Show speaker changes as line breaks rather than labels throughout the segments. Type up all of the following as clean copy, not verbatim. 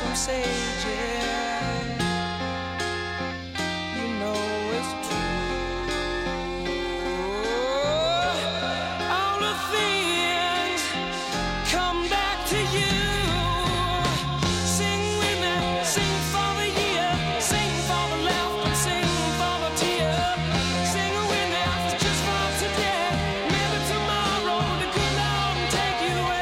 some sage, yeah. You know it's true. All the things come back to you. Sing with me, sing for the year, sing for the laughter, and sing for the tear. Sing with me, just for today. Maybe tomorrow the good Lord will take you away.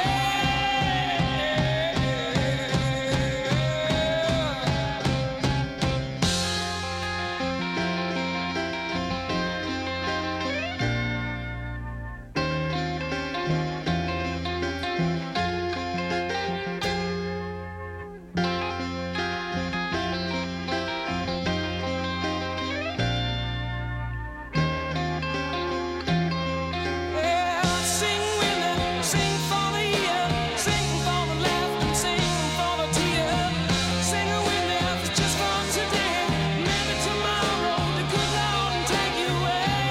Yeah, sing with me, sing for the year, sing for the laughter, and sing for the tear. Sing with me, just for today. Maybe tomorrow the good Lord will take you away.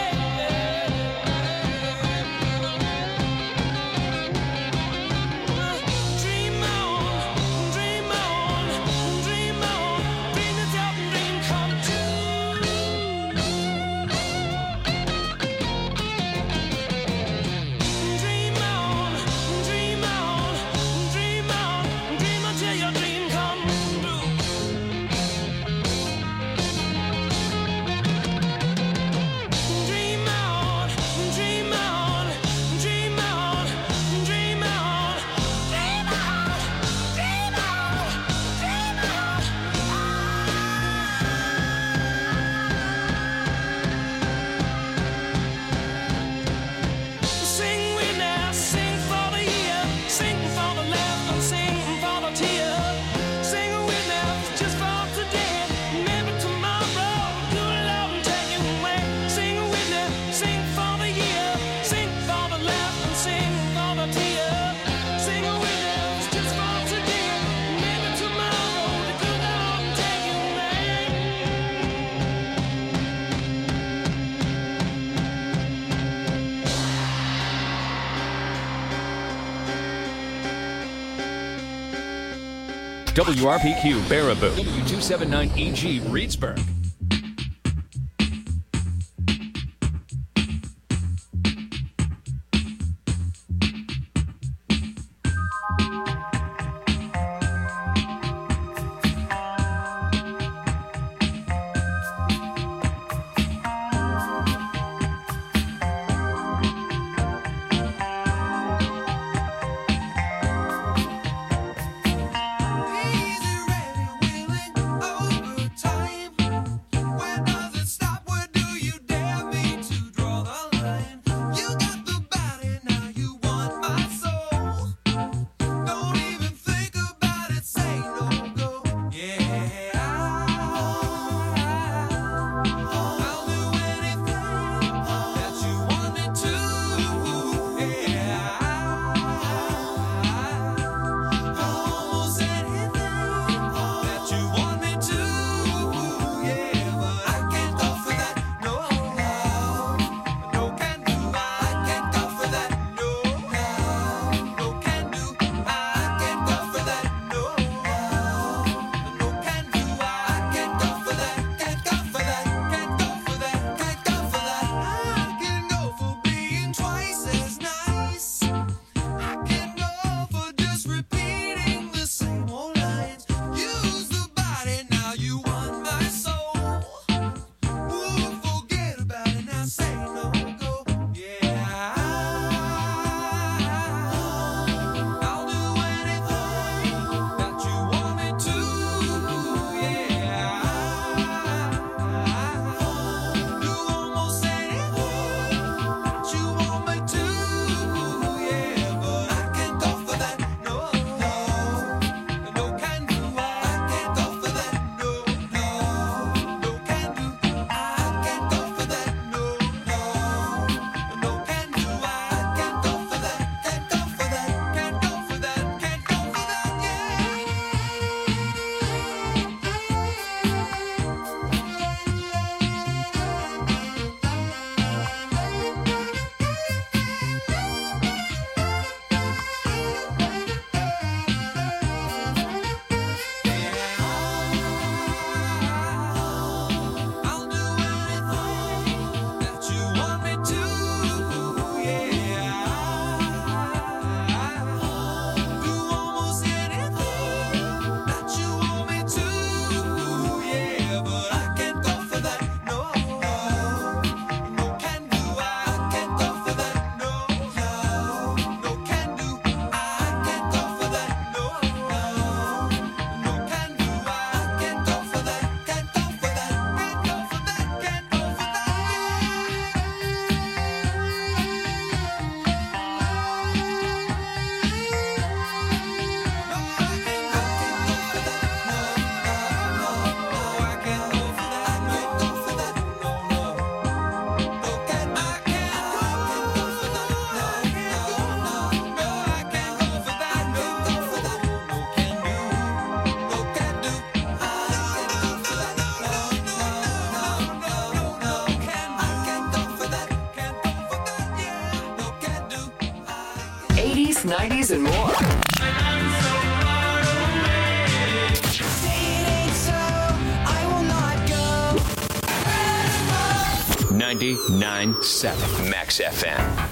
Dream on, dream on, dream on, dream yourself and dream come true. Dream on, dream on, dream on, dream until your dream come true. Dream on, dream on, dream on, dream on, dream on, dream on, dream on. Sing with me, sing for the year, sing for the laughter, and sing for the tear. Sing with me, just for today. Maybe tomorrow, good Lord will take you away. Sing with me, sing for the year, sing for the laughter, and sing for the tear. Sing with me, just for today. Maybe tomorrow, the good Lord will take you away.
WRPQ Baraboo, W279EG Reedsburg.
Easy, ready, willing, overtime.
90s and more.
99.7 Max FM.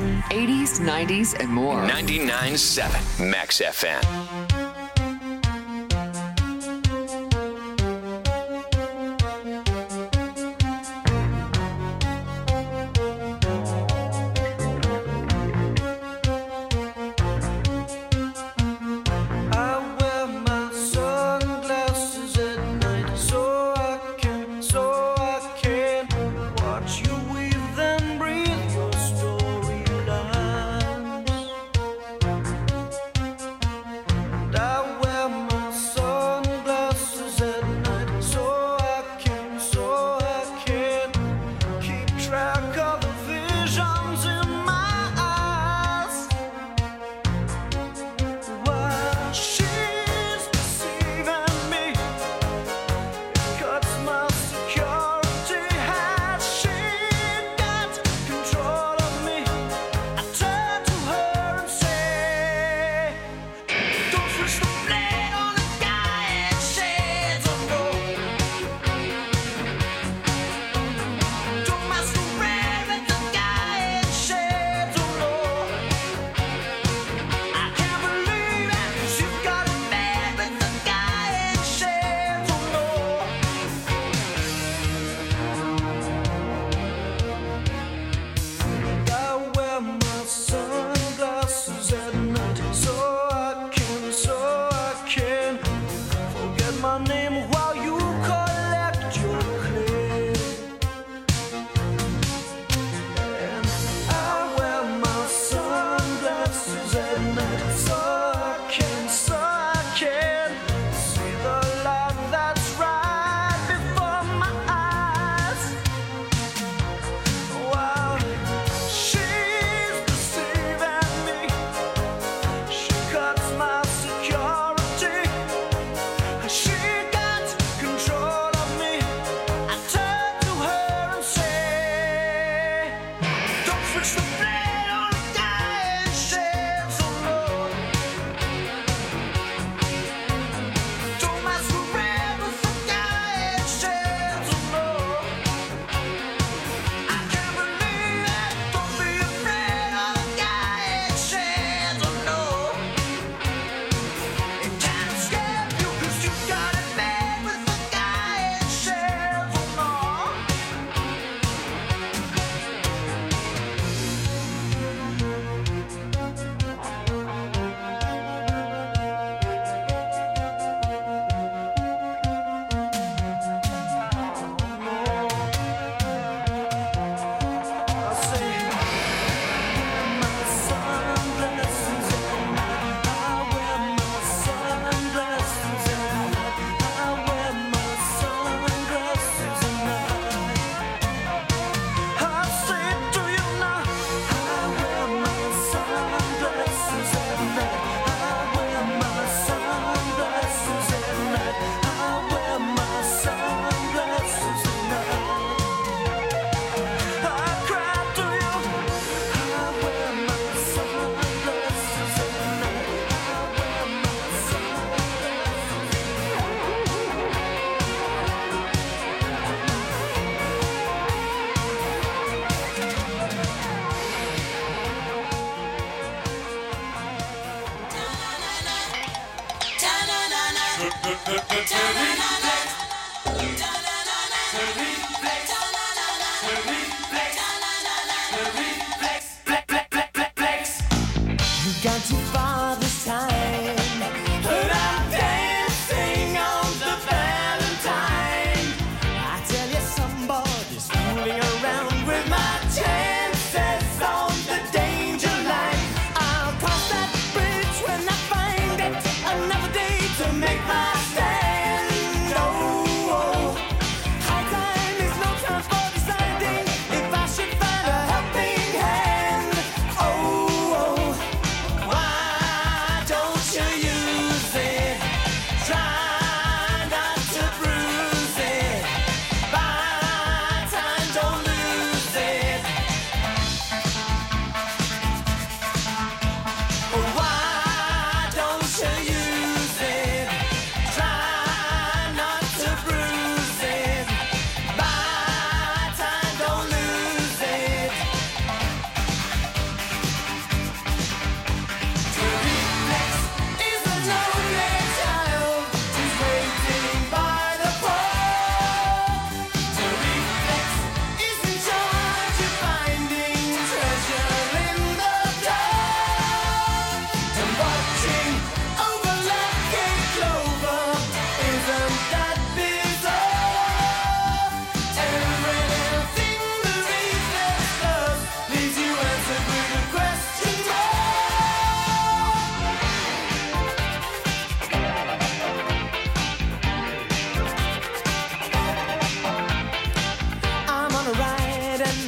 80s, 90s, and more.
99.7 Max FM.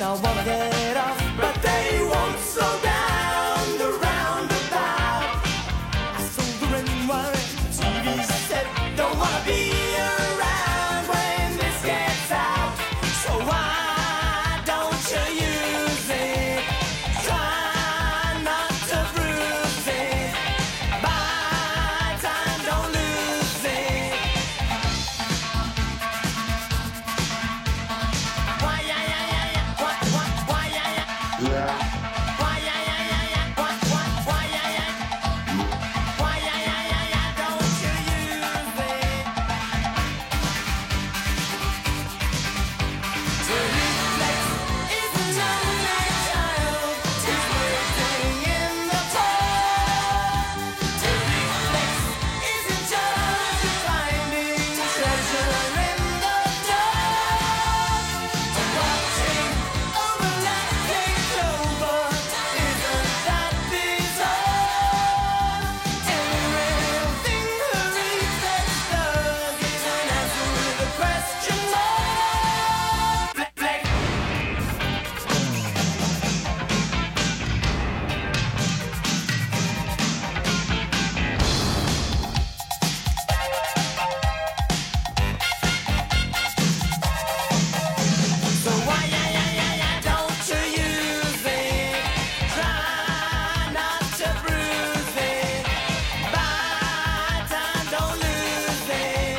I wanna get off, but they won't slow down the roundabout. I sold the ring wire, TV set, don't wanna be around when this gets out. So why don't you use it? Try not to bruise it. Buy time, don't lose it. Why, yeah, yeah, yeah, yeah. What, why, yeah, yeah. Why, yeah, yeah, yeah, yeah. What, why, yeah, yeah. Why, yeah, yeah, yeah, yeah. Don't you use it. To reflex is an only child. He's waiting in the cold. To reflex isn't just finding treasure in the dark. To watching overlapping clover isn't that bizarre? Everything the reflex does is an answer with a question mark. Fleck, fleck. So why, yeah, yeah, yeah, yeah, don't you use it? Try not to bruise it. Buy time, don't lose it.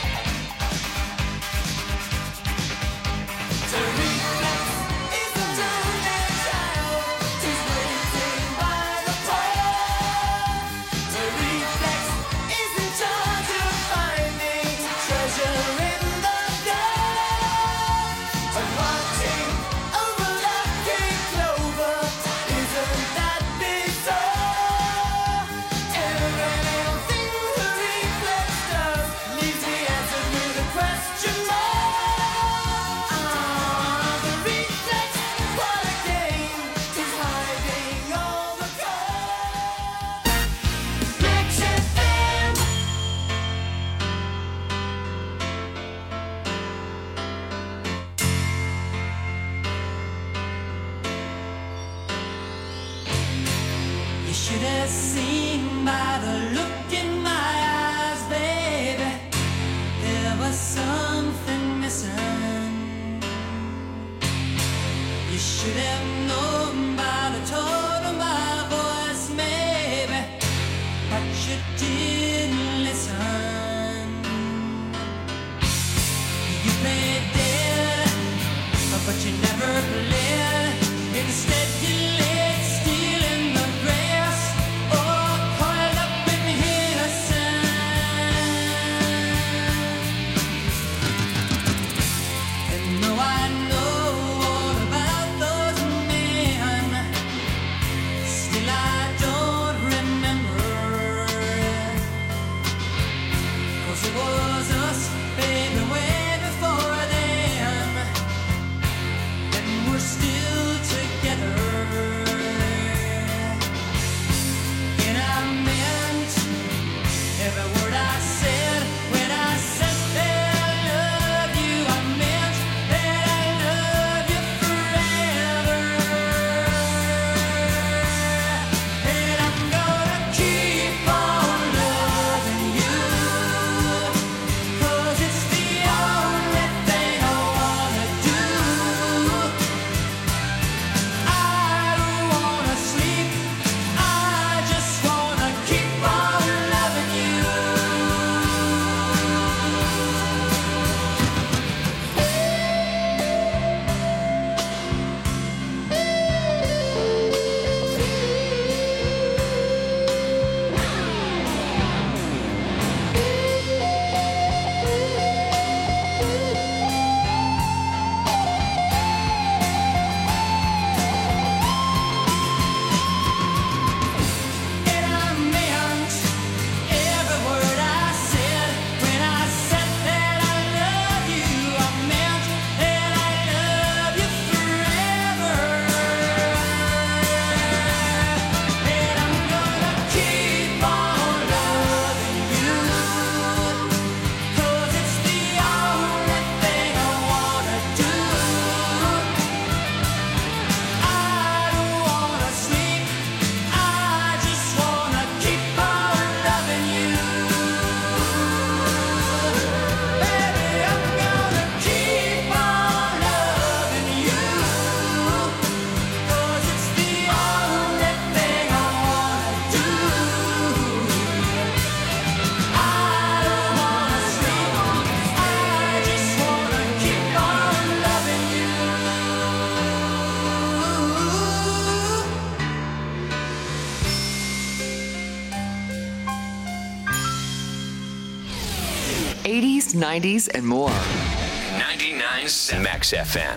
To reflex isn't only child. He's waiting by the pole. To reflex isn't charge of finding treasure in the dark. But watching overlapping clover isn't that bizarre? Everything the reflex does leaves me answered with a question mark. The reflex, what a game! He's hiding all the cards. Max FM. You should have seen by the look in my eyes, baby. There was something missing. You should have known by the tone of my voice, maybe, but you didn't listen. You played dead, but you never played. Instead, you laid still in the grass, or coiled up in innocence. And though I know all about those men, still I don't remember. 'Cause it was us, baby, way before them. And we're still
80s, 90s, and more.
99.7 Max FM.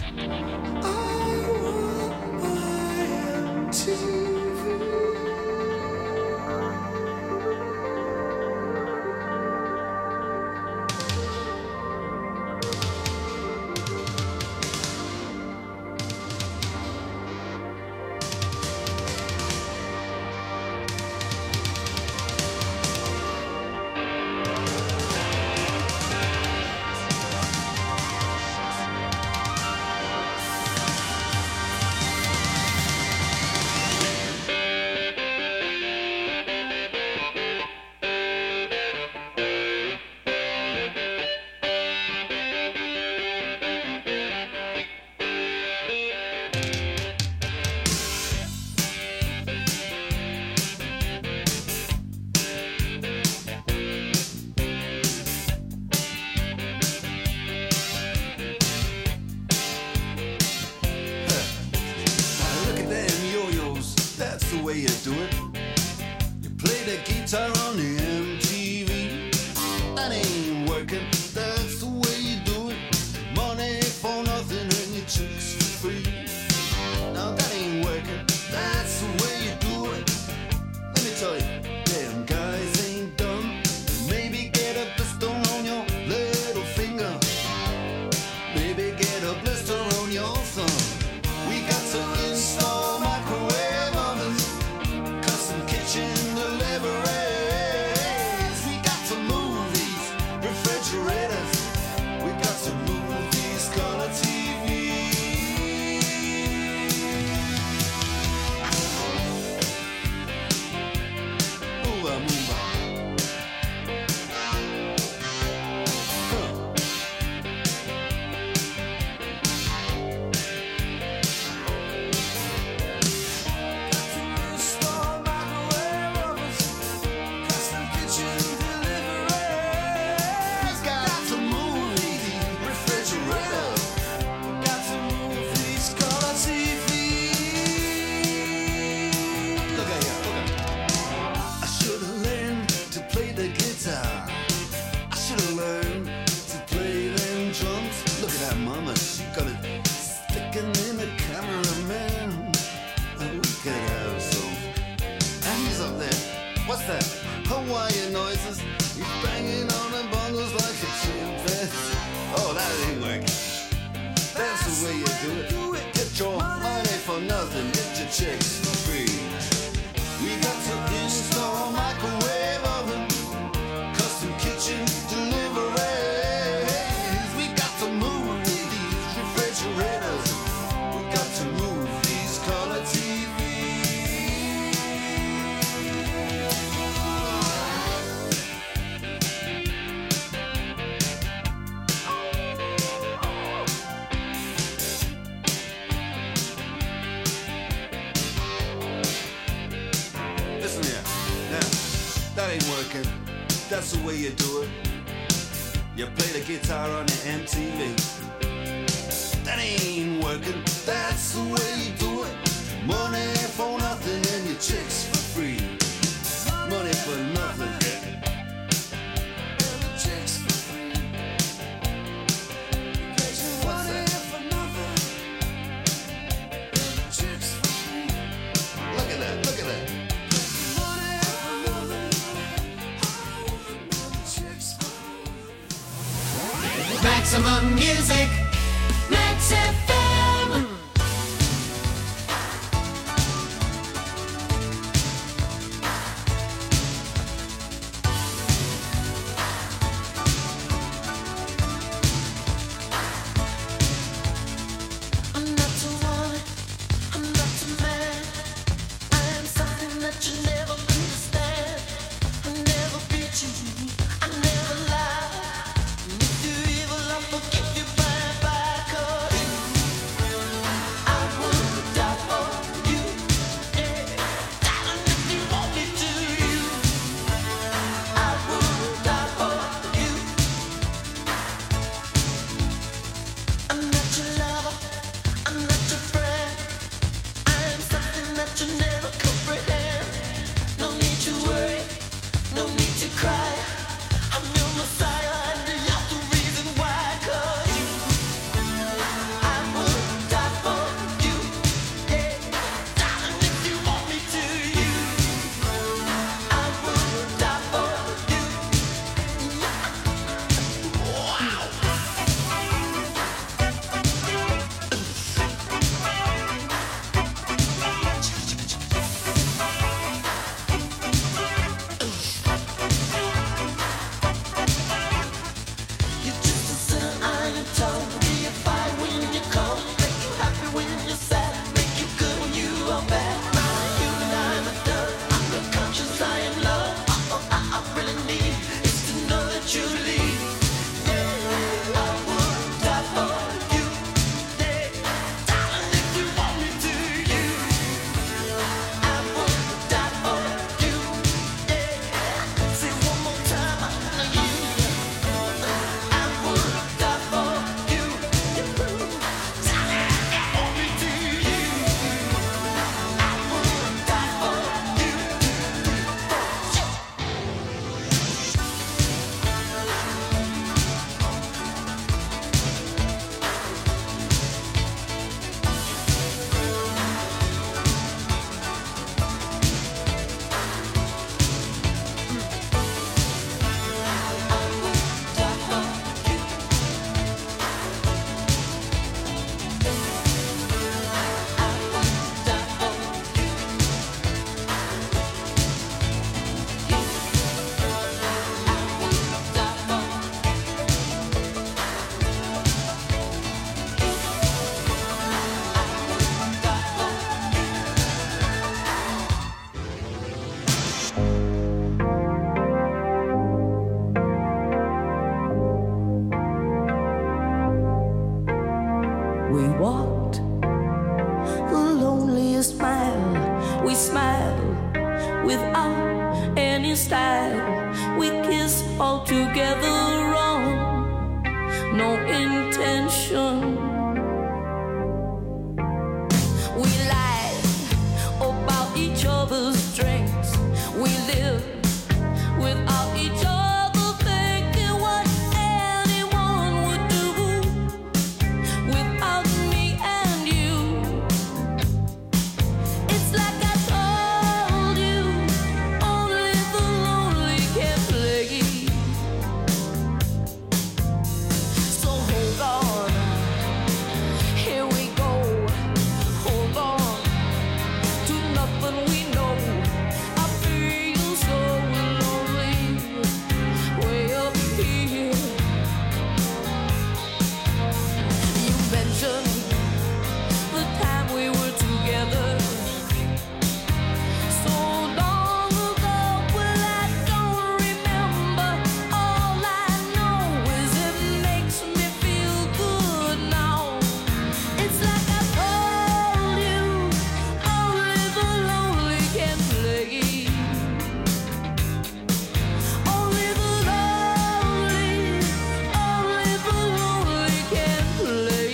Maximum music, Max FM.
I'm not too wanted, I'm not too mad. I am something that you never understand. I never beat you, I never lie. If you're evil, I'll forgive you. Bye bye. without any style. We kiss all together wrong, no intention. We lie about each other's strengths. We live without each other, thinking what anyone would do without me and you. It's like I told you, only the lonely can play. So hold on, here we go. Hold on to nothing we know. I feel so lonely, way up here. You mentioned the time we were together so long ago. Well, I don't remember. All I know is it makes me feel good now. It's like I told you, only the lonely can play. Only the lonely can play.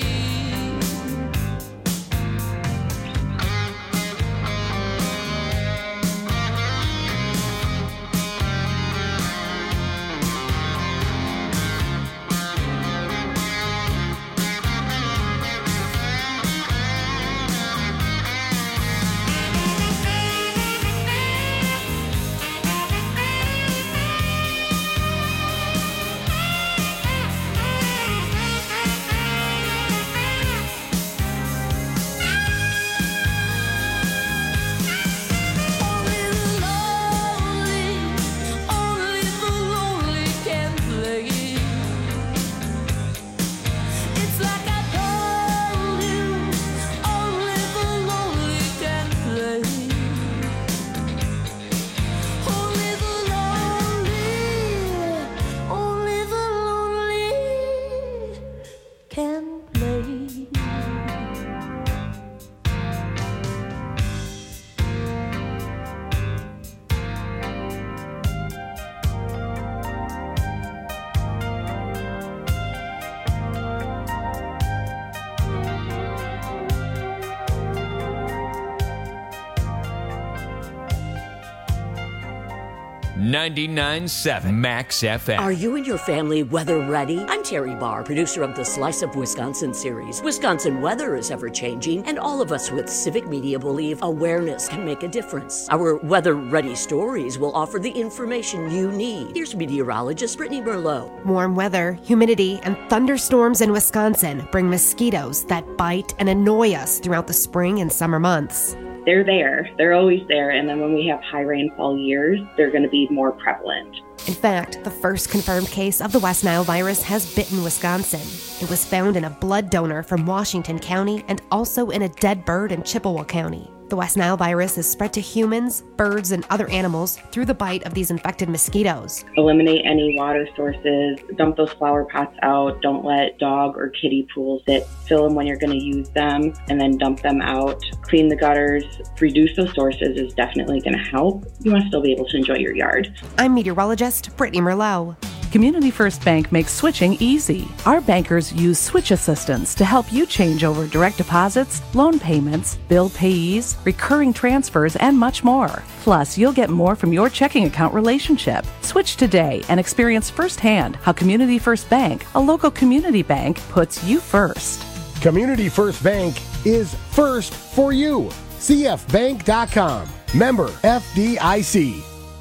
Only the lonely can play. It's like I told you, only the lonely can play. Only the lonely can play.
$99.7 Max FM.
Are you and your family weather ready? I'm Terry Barr, producer of the Slice of Wisconsin series. Wisconsin weather is ever changing, and all of us with civic media believe awareness can make a difference. Our weather ready stories will offer the information you need. Here's meteorologist Brittany Merlot.
Warm weather, humidity, and thunderstorms in Wisconsin bring mosquitoes that bite and annoy us throughout the spring and summer months.
They're there. They're always there. And then when we have high rainfall years, they're going to be more prevalent.
In fact, the first confirmed case of the West Nile virus has bitten Wisconsin. It was found in a blood donor from Washington County and also in a dead bird in Chippewa County. The West Nile virus is spread to humans, birds, and other animals through the bite of these infected mosquitoes.
Eliminate any water sources, dump those flower pots out, don't let dog or kitty pools sit, fill them when you're going to use them, and then dump them out. Clean the gutters, reduce those sources is definitely going to help. You want to still be able to enjoy your yard.
I'm meteorologist Brittany Merlot.
Community First Bank makes switching easy. Our bankers use switch assistance to help you change over direct deposits, loan payments, bill payees, recurring transfers, and much more. Plus, you'll get more from your checking account relationship. Switch today and experience firsthand how Community First Bank, a local community bank, puts you first.
Community First Bank is first for you. CFBank.com. Member FDIC.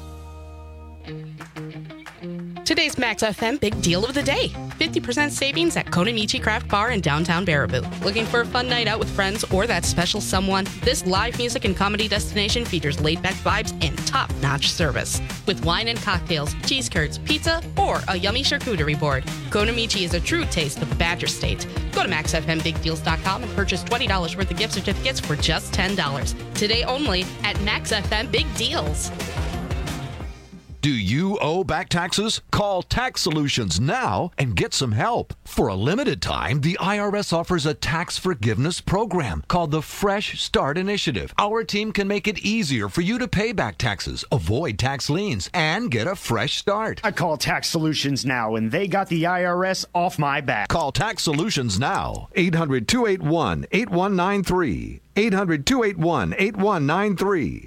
Today's Max FM Big Deal of the Day. 50% savings at Konamichi Craft Bar in downtown Baraboo. Looking for a fun night out with friends or that special someone? This live music and comedy destination features laid-back vibes and top-notch service. With wine and cocktails, cheese curds, pizza, or a yummy charcuterie board. Konamichi is a true taste of Badger State. Go to MaxFMBigDeals.com and purchase $20 worth of gift certificates for just $10. Today only at Max FM Big Deals.
Do you owe back taxes? Call Tax Solutions now and get some help. For a limited time, the IRS offers a tax forgiveness program called the Fresh Start Initiative. Our team can make it easier for you to pay back taxes, avoid tax liens, and get a fresh start.
I call Tax Solutions now, and they got the IRS off my back.
Call Tax Solutions now. 800-281-8193. 800-281-8193.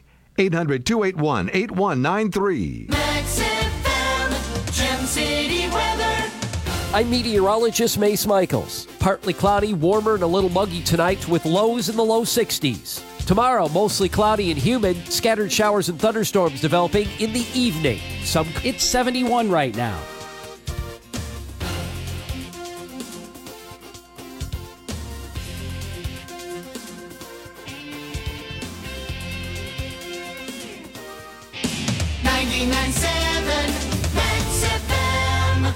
800-281-8193.
Max FM, Gem City weather.
I'm meteorologist Mace Michaels. Partly cloudy, warmer, and a little muggy tonight with lows in the low 60s. Tomorrow, mostly cloudy and humid, scattered showers and thunderstorms developing in the evening. It's 71 right now.
Max FM.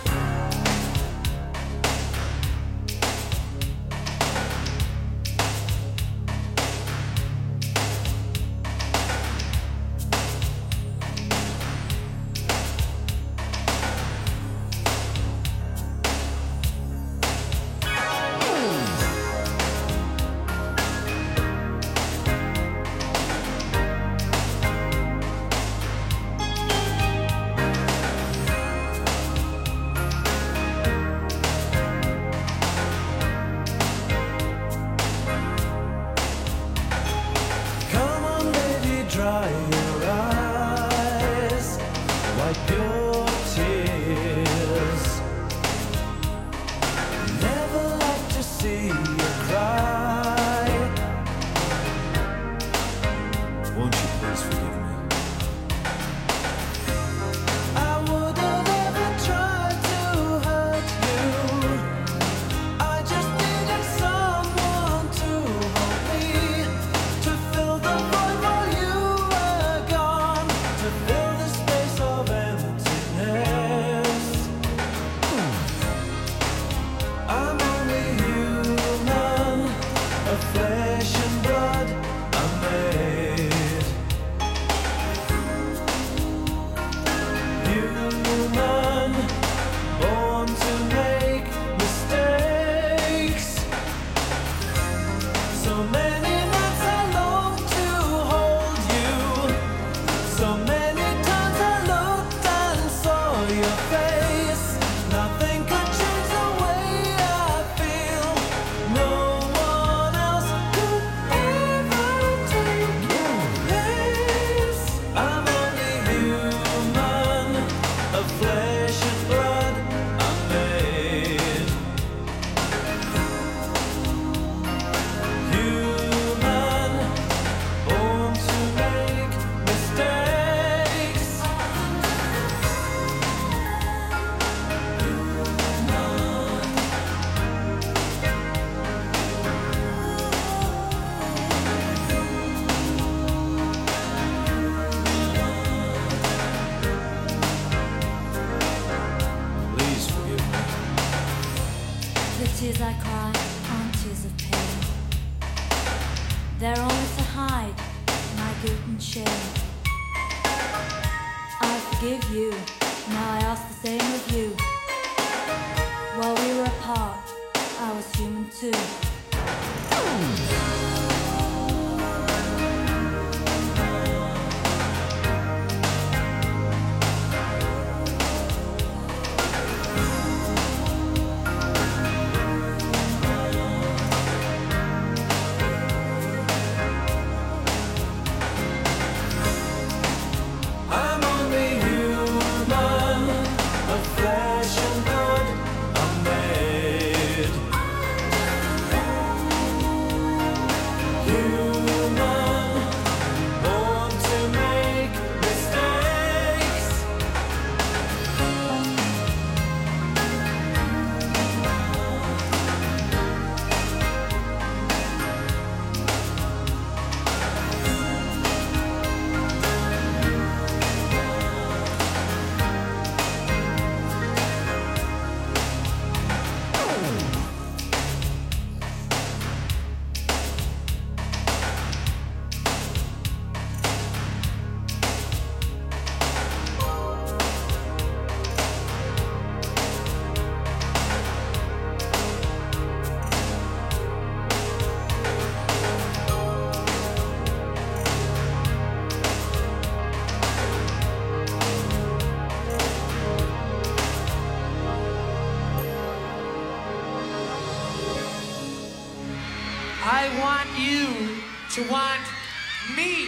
Come on, baby, dry your eyes, wipe your tears. Never like to see you cry. Won't you please forgive me? I would have never tried to hurt you. I just needed someone to hold me. To fill the void while you were gone, to fill the space of emptiness. I'm only human, of flesh and blood I'm made. Human, born to make mistakes. So many nights I long to hold you. So many times I looked and saw your face. Nothing could change the way I feel. No one else could ever take your place. I'm only human, of flesh and blood I'm made. Human, born to make mistakes. Please forgive me.
The tears I cry aren't tears of pain. They're only to hide my guilt and shame. I forgive you, now I ask the same of you. While we were apart, I was human too.
I'm only human, of flesh and blood I'm made.
to want me.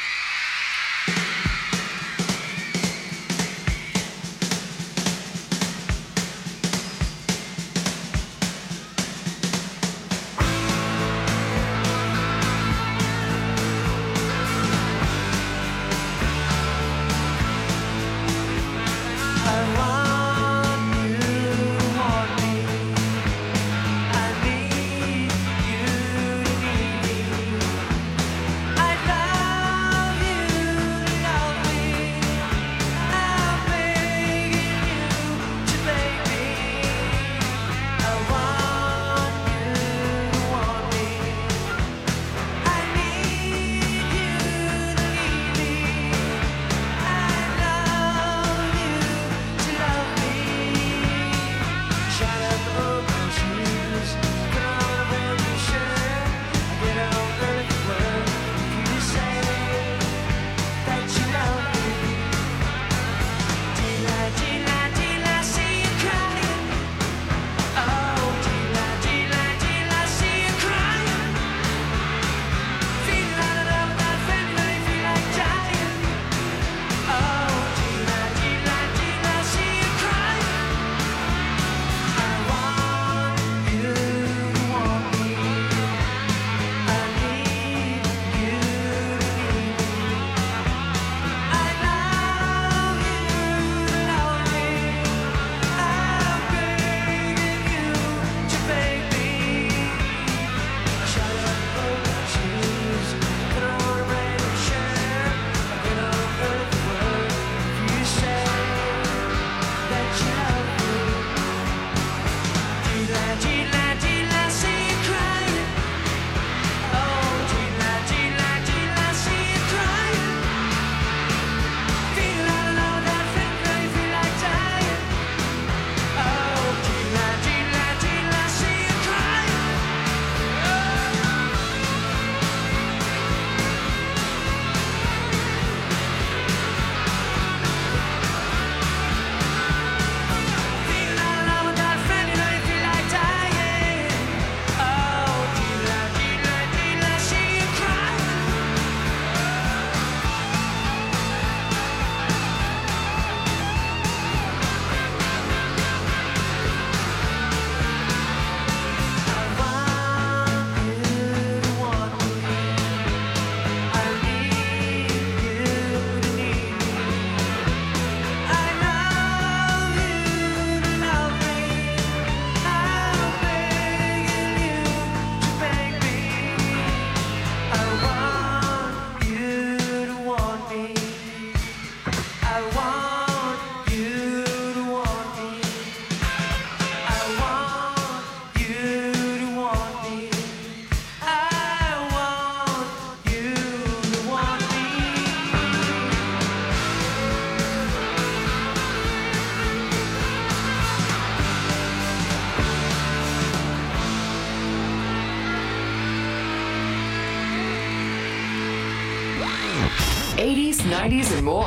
'80s, '90s, and more.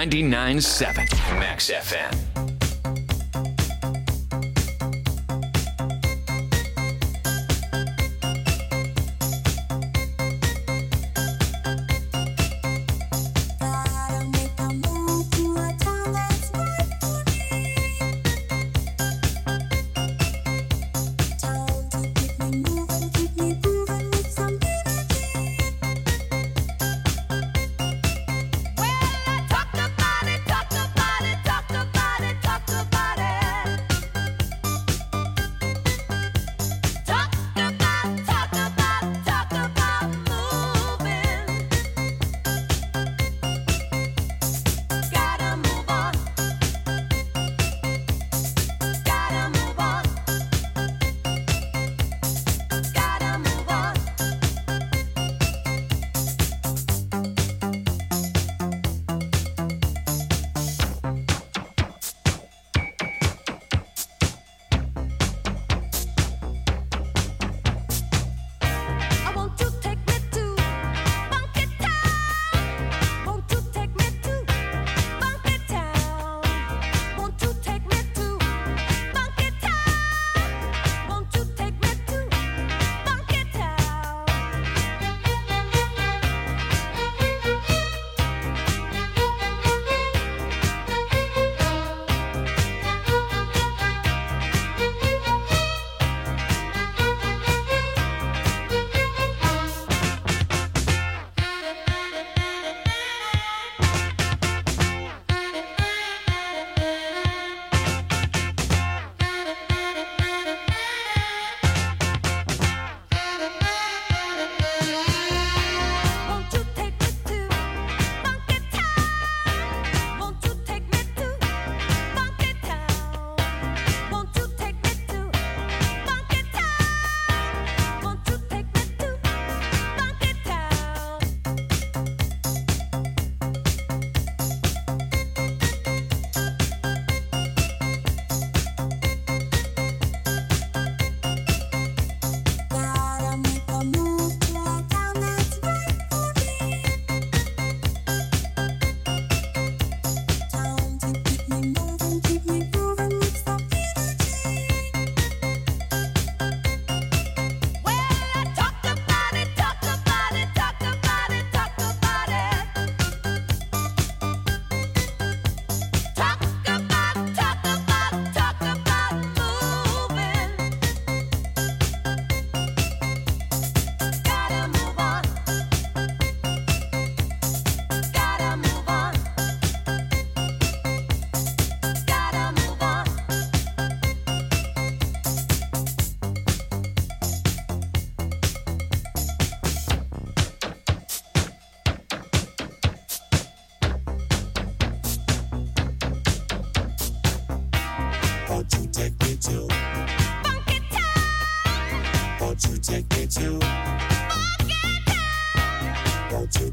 99.7 Max FM.
Talk about it, talk about it, talk about it.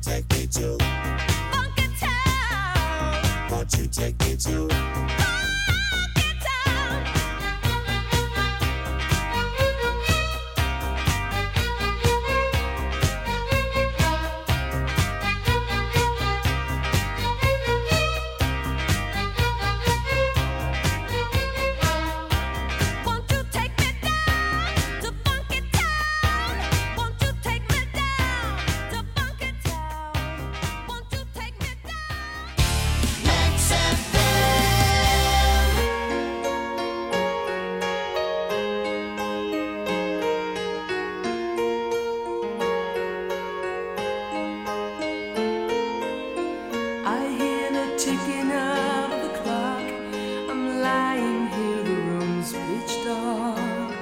take me to? Funky Town. Won't you take me to? Funky Town. Won't you take me down to Funky Town? Won't you take me down to Funky Town? Won't you take me down? Max
I hear the ticking of the clock. I'm lying here, the room's pitch dark.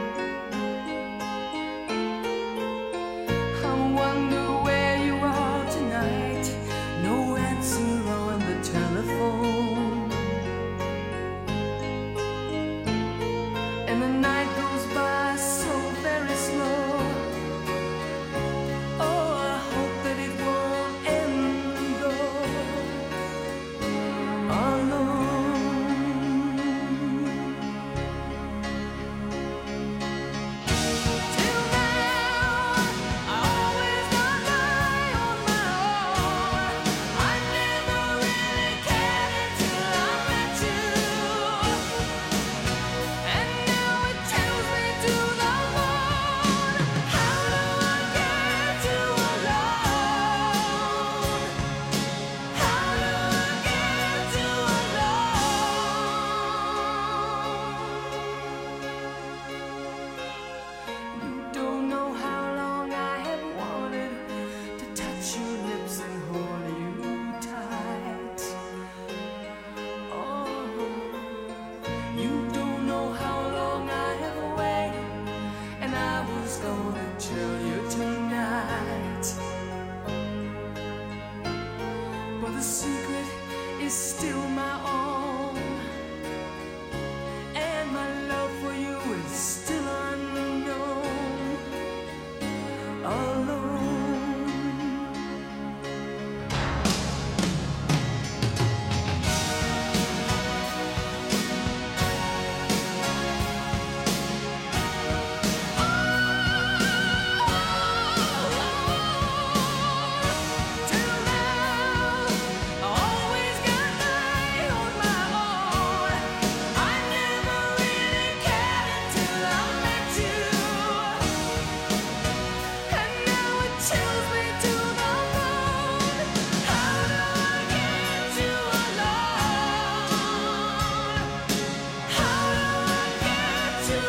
I wonder where you are tonight. No answer on the telephone. And the night goes by so very slow. Oh, I hope that it won't end though. Alone. Till now, I always got by on my own. I never really cared until I met you. And now it tells me to the moon. How do I get to alone? How do I get to alone? You don't know how long I have wanted to touch your lips and hold you tight. Oh, you don't know how long I have waited, and I was gonna tell you tonight. But the secret is still my own, and my love for you is still unknown. Alone. Till now, I always got by on my own. I never really cared until I met you. And now it chills me to the bone. How do I get to alone? How do I get to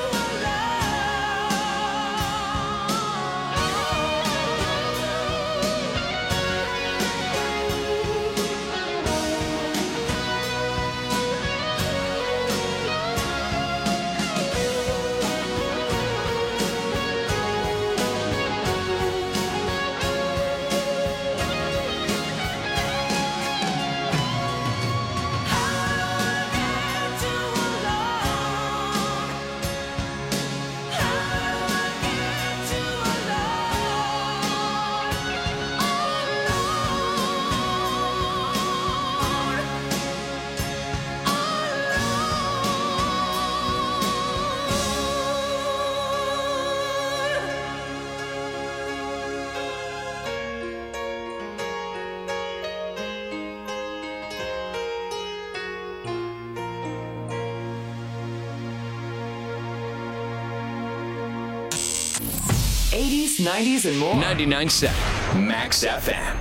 '80s, '90s, and more.
99.7 Max FM.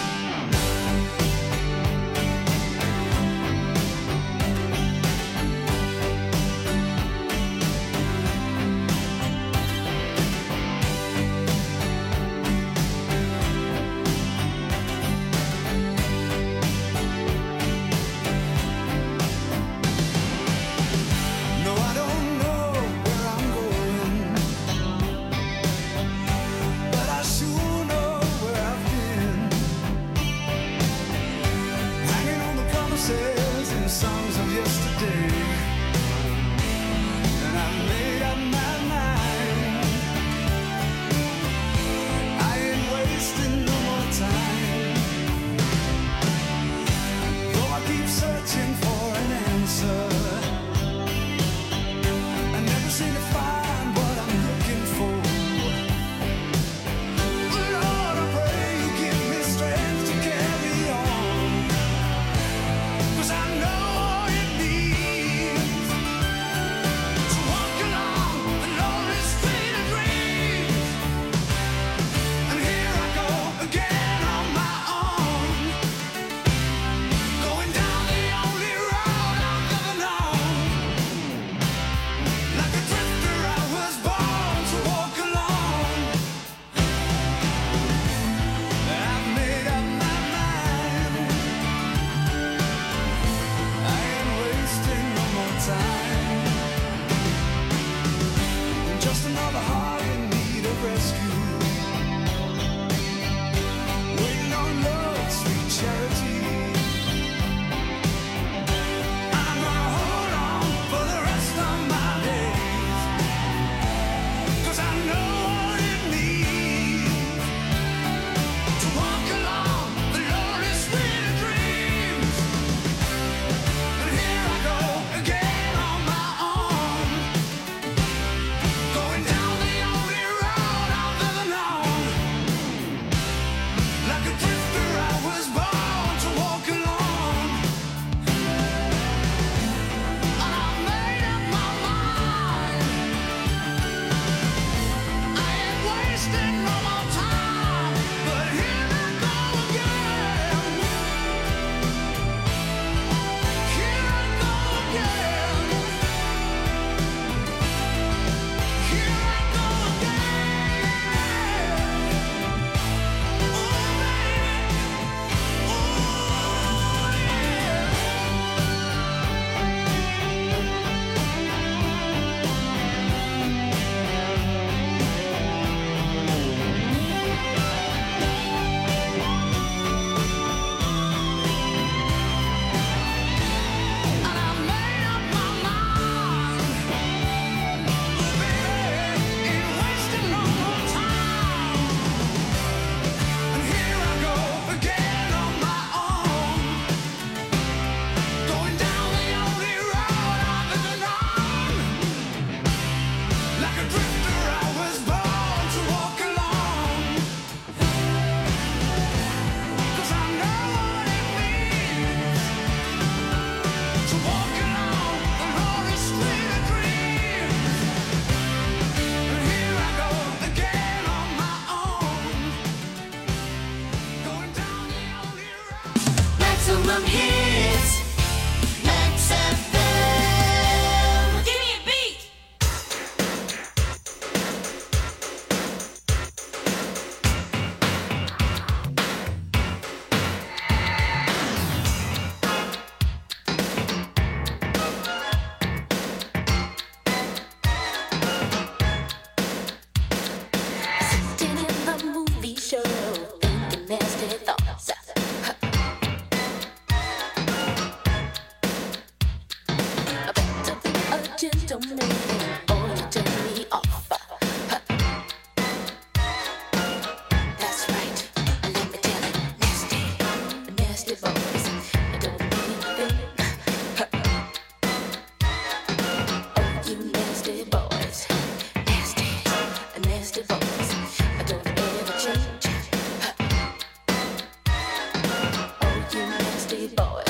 No, I don't know where I'm going, but I sure know where I've been.
some hits. Max FM. Give me a beat.
Sitting in the movie show, thinking nasty thoughts. I better be a gentleman, or you turn me off. That's right, let me tell it, nasty, nasty boys. I don't mean a thing. Oh, you nasty boys, nasty, nasty boys. I don't ever change. Oh, you nasty boys.